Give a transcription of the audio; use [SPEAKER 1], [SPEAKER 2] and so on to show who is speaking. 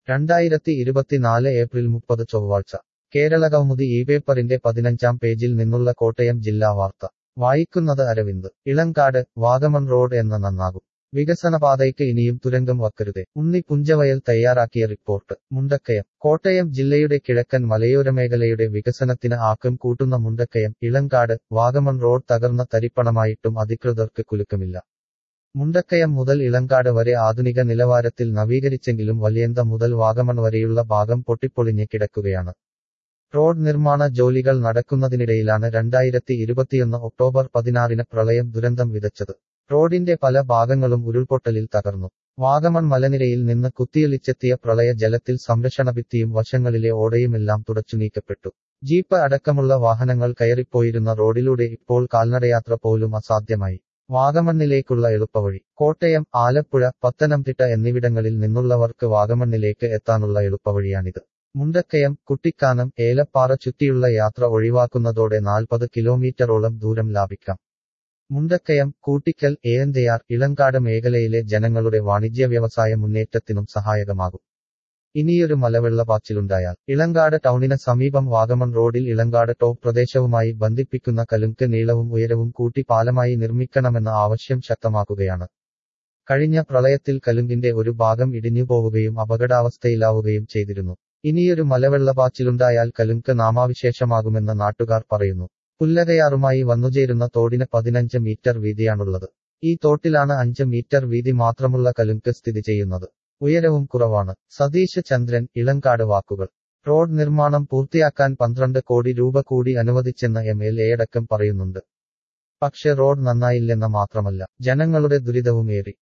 [SPEAKER 1] 2024 April 30 ചൊവ്വാഴ്ച കേരളകൗമുദി ഈ പേപ്പറിന്റെ 15-ാം പേജിൽ നിന്നുള്ള കോട്ടയം ജില്ലാ വാർത്ത വായിക്കുന്നത് അരവിന്ദ്. ഇളങ്കാട് വാഗമൺ റോഡ് എന്ന നന്നാകും. വികസനപാതയ്ക്ക് ഇനിയും തുരങ്കം വക്കരുതേ. ഉണ്ണി പുഞ്ചവയൽ തയ്യാറാക്കിയ റിപ്പോർട്ട്. മുണ്ടക്കയം. കോട്ടയം ജില്ലയുടെ കിഴക്കൻ മലയോരമേഖലയുടെ വികസനത്തിന് ആക്കം കൂട്ടുന്ന മുണ്ടക്കയം ഇളങ്കാട് വാഗമൺ റോഡ് തകർന്ന തരിപ്പണമായിട്ടും അധികൃതർക്ക് കുലുക്കമില്ല. മുണ്ടക്കയം മുതൽ ഇളങ്കാട് വരെ ആധുനിക നിലവാരത്തിൽ നവീകരിച്ചെങ്കിലും വലിയന്ത മുതൽ വാഗമൺ വരെയുള്ള ഭാഗം പൊട്ടിപ്പൊളിഞ്ഞ് കിടക്കുകയാണ്. റോഡ് നിർമ്മാണ ജോലികൾ നടക്കുന്നതിനിടയിലാണ് 2021 ഒക്ടോബർ 16 പ്രളയം ദുരന്തം വിതച്ചത്. റോഡിന്റെ പല ഭാഗങ്ങളും ഉരുൾപൊട്ടലിൽ തകർന്നു. വാഗമൺ മലനിരയിൽ നിന്ന് കുത്തിയൊലിച്ചെത്തിയ പ്രളയ ജലത്തിൽ സംരക്ഷണഭിത്തിയും വശങ്ങളിലെ ഓടയുമെല്ലാം തുടച്ചുനീക്കപ്പെട്ടു. ജീപ്പ് അടക്കമുള്ള വാഹനങ്ങൾ കയറിപ്പോയിരുന്ന റോഡിലൂടെ ഇപ്പോൾ കാൽനടയാത്ര പോലും അസാധ്യമായി. വാഗമണ്ണിലേക്കുള്ള എളുപ്പവഴി. കോട്ടയം, ആലപ്പുഴ, പത്തനംതിട്ട എന്നിവിടങ്ങളിൽ നിന്നുള്ളവർക്ക് വാഗമണ്ണിലേക്ക് എത്താനുള്ള എളുപ്പവഴിയാണിത്. മുണ്ടക്കയം, കുട്ടിക്കാനം, ഏലപ്പാറ ചുറ്റിയുള്ള യാത്ര ഒഴിവാക്കുന്നതോടെ 40 കിലോമീറ്ററോളം ദൂരം ലാഭിക്കാം. മുണ്ടക്കയം, കൂട്ടിക്കൽ, ഏഴന്തയാർ, ഇളങ്കാട് മേഖലയിലെ ജനങ്ങളുടെ വാണിജ്യ വ്യവസായ മുന്നേറ്റത്തിനും സഹായകമാകും. ഇനിയൊരു മലവെള്ളപ്പാച്ചിലുണ്ടായാൽ ഇളങ്കാട് ടൗണിന് സമീപം വാഗമൺ റോഡിൽ ഇളങ്കാട് ടോപ്പ് പ്രദേശവുമായി ബന്ധിപ്പിക്കുന്ന കലുങ്ക് നീളവും ഉയരവും കൂട്ടി പാലമായി നിർമ്മിക്കണമെന്ന ആവശ്യം ശക്തമാക്കുകയാണ്. കഴിഞ്ഞ പ്രളയത്തിൽ കലുങ്കിന്റെ ഒരു ഭാഗം ഇടിഞ്ഞുപോവുകയും അപകടാവസ്ഥയിലാവുകയും ചെയ്തിരുന്നു. ഇനിയൊരു മലവെള്ളപ്പാച്ചിലുണ്ടായാൽ കലുങ്ക് നാമാവിശേഷമാകുമെന്ന് നാട്ടുകാർ പറയുന്നു. പുല്ലകയാറുമായി വന്നുചേരുന്ന തോടിന് 15 മീറ്റർ വീതിയാണുള്ളത്. ഈ തോട്ടിലാണ് 5 മീറ്റർ വീതി മാത്രമുള്ള കലുങ്ക് സ്ഥിതി ചെയ്യുന്നത്. ഉയരവും കുറവാണ്. സതീഷ് ചന്ദ്രൻ, ഇളങ്കാട് വാക്കുകൾ. റോഡ് നിർമ്മാണം പൂർത്തിയാക്കാൻ 12 കോടി രൂപ കൂടി അനുവദിച്ചെന്ന് MLA അടക്കം പറയുന്നുണ്ട്. പക്ഷെ റോഡ് നന്നായില്ലെന്ന് മാത്രമല്ല, ജനങ്ങളുടെ ദുരിതവും ഏറി.